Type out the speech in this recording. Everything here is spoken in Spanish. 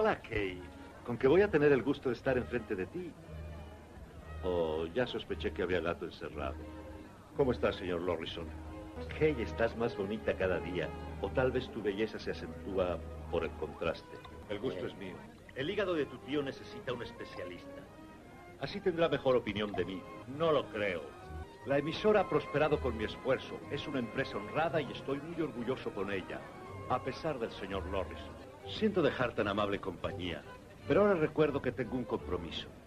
Hola, Kay. ¿Con qué voy a tener el gusto de estar enfrente de ti? Oh, ya sospeché que había gato encerrado. ¿Cómo estás, señor Lorrison? Kay, estás más bonita cada día. O tal vez tu belleza se acentúa por el contraste. El gusto es mío. El hígado de tu tío necesita un especialista. Así tendrá mejor opinión de mí. No lo creo. La emisora ha prosperado con mi esfuerzo. Es una empresa honrada y estoy muy orgulloso con ella. A pesar del señor Lorrison. Siento dejar tan amable compañía. Pero ahora recuerdo que tengo un compromiso.